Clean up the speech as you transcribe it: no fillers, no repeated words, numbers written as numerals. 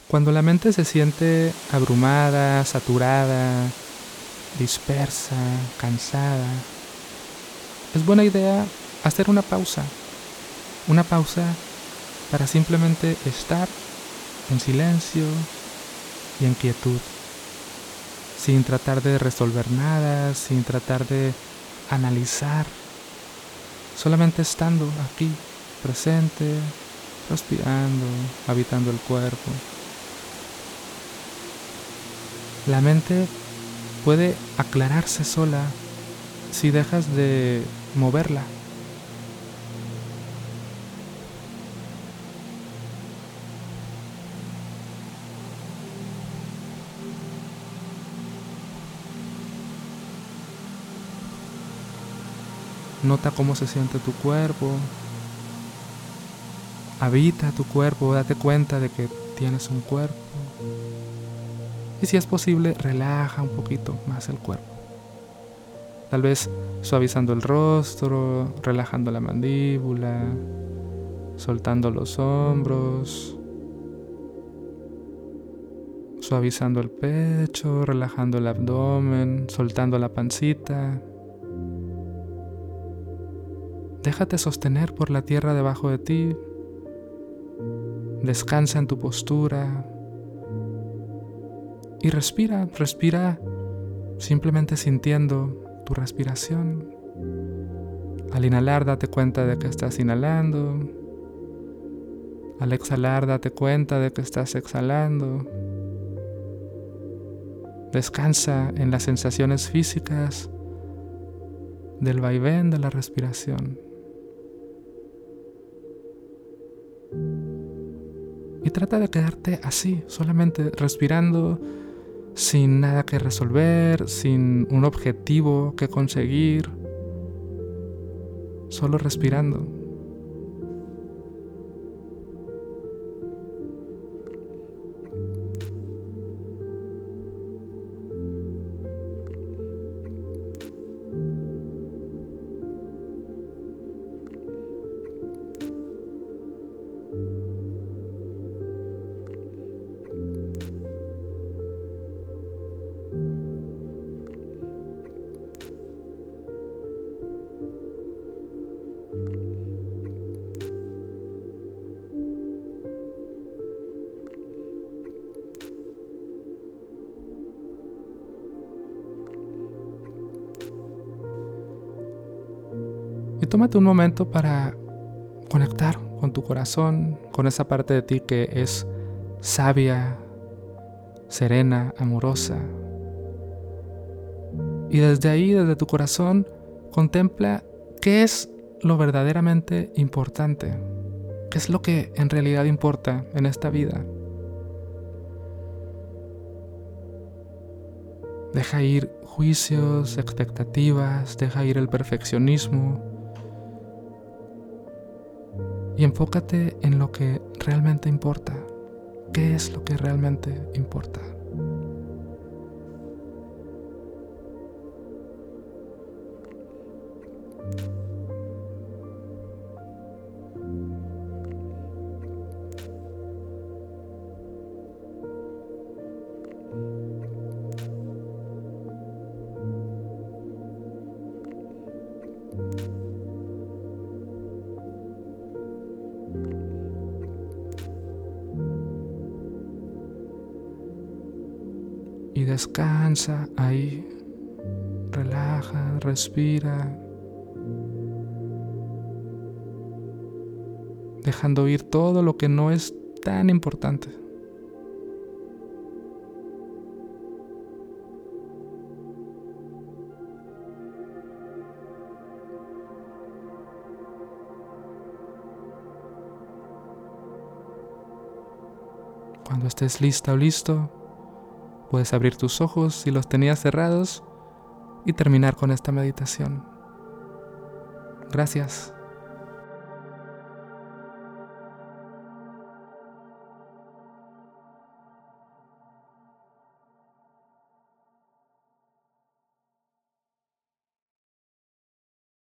Cuando la mente se siente abrumada, saturada, dispersa, cansada, es buena idea hacer una pausa para simplemente estar en silencio y en quietud, sin tratar de resolver nada, sin tratar de analizar, solamente estando aquí, presente, respirando, habitando el cuerpo. La mente puede aclararse sola si dejas de moverla. Nota cómo se siente tu cuerpo. Habita tu cuerpo, date cuenta de que tienes un cuerpo. Y si es posible, relaja un poquito más el cuerpo. Tal vez suavizando el rostro, relajando la mandíbula, soltando los hombros, suavizando el pecho, relajando el abdomen, soltando la pancita. Déjate sostener por la tierra debajo de ti. Descansa en tu postura. Y respira simplemente sintiendo tu respiración. Al inhalar, date cuenta de que estás inhalando. Al exhalar, date cuenta de que estás exhalando. Descansa en las sensaciones físicas del vaivén de la respiración. Y trata de quedarte así, solamente respirando, sin nada que resolver, sin un objetivo que conseguir, solo respirando. Y tómate un momento para conectar con tu corazón, con esa parte de ti que es sabia, serena, amorosa. Y desde ahí, desde tu corazón, contempla qué es lo verdaderamente importante, qué es lo que en realidad importa en esta vida. Deja ir juicios, expectativas, deja ir el perfeccionismo y enfócate en lo que realmente importa. ¿Qué es lo que realmente importa? Y descansa ahí, relaja, respira, dejando ir todo lo que no es tan importante. Cuando estés lista o listo, puedes abrir tus ojos si los tenías cerrados y terminar con esta meditación. Gracias.